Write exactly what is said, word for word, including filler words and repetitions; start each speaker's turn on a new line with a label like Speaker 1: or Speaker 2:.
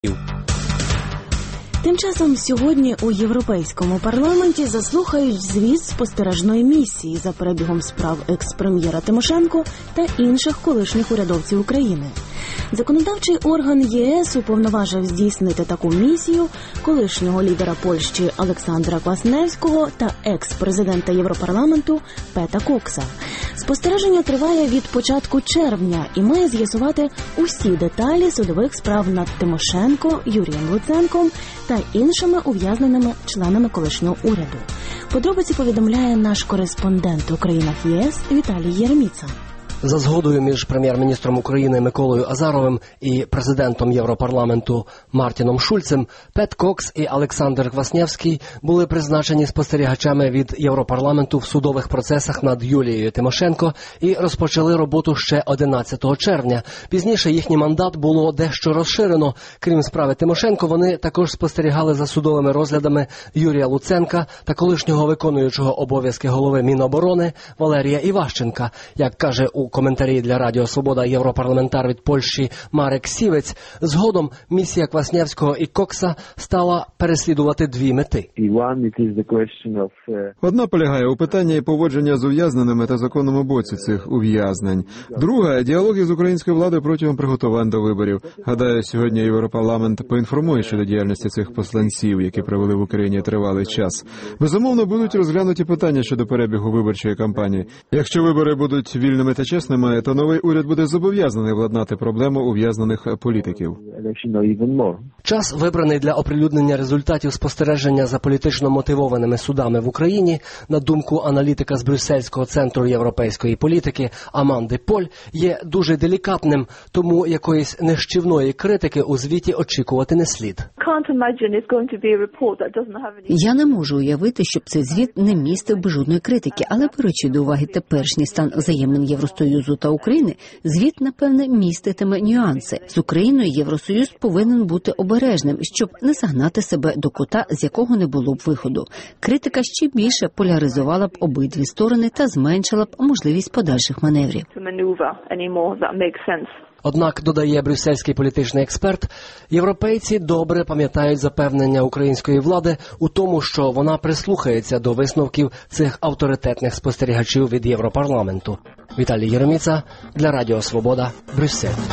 Speaker 1: Тим часом сьогодні у Європейському парламенті заслухають звіт спостережної місії за перебігом справ екс-прем'єра Тимошенко та інших колишніх урядовців України. Законодавчий орган ЄС уповноважив здійснити таку місію колишнього лідера Польщі Олександра Квасневського та екс-президента Європарламенту Пета Кокса. Спостереження триває від початку червня і має з'ясувати усі деталі судових справ над Тимошенко, Юрієм Луценком та іншими ув'язненими членами колишнього уряду. Подробиці повідомляє наш кореспондент у країнах ЄС Віталій Єреміца.
Speaker 2: За згодою між прем'єр-міністром України Миколою Азаровим і президентом Європарламенту Мартіном Шульцем, Пет Кокс і Олександр Квасневський були призначені спостерігачами від Європарламенту в судових процесах над Юлією Тимошенко і розпочали роботу ще одинадцятого червня. Пізніше їхній мандат було дещо розширено. Крім справи Тимошенко, вони також спостерігали за судовими розглядами Юрія Луценка та колишнього виконуючого обов'язки голови Міноборони Валерія Іващенка. Як каже у коментарі для Радіо Свобода європарламентар від Польщі Марек Сівець, згодом місія Квасневського і Кокса стала переслідувати дві мети.
Speaker 3: Одна полягає у питанні поводження з ув'язненими та законному боці цих ув'язнень. Друга – діалог із українською владою протягом приготувань до виборів. Гадаю, сьогодні Європарламент поінформує щодо діяльності цих посланців, які провели в Україні тривалий час. Безумовно, будуть розглянуті питання щодо перебігу виборчої кампанії. Якщо вибори будуть вільними та чесними, то новий уряд буде зобов'язаний владнати проблему ув'язнених політиків.
Speaker 2: Час, вибраний для оприлюднення результатів спостереження за політично мотивованими судами в Україні, на думку аналітика з Брюссельського центру європейської політики Аманди Поль, є дуже делікатним, тому якоїсь нищівної критики у звіті очікувати не слід.
Speaker 4: Я не можу уявити, щоб цей звіт не містив би жодної критики, але беручи до уваги теперішній стан взаємин Євросоюзу та України, звіт, напевне, міститиме нюанси. З Україною Євросоюз повинен бути обережним, щоб не загнати себе до кута, з якого не було б виходу. Критика ще більше поляризувала б обидві сторони та зменшила б можливість подальших маневрів.
Speaker 2: Однак, додає брюссельський політичний експерт, європейці добре пам'ятають запевнення української влади у тому, що вона прислухається до висновків цих авторитетних спостерігачів від Європарламенту. Віталій Єреміца для Радіо Свобода, Брюссель.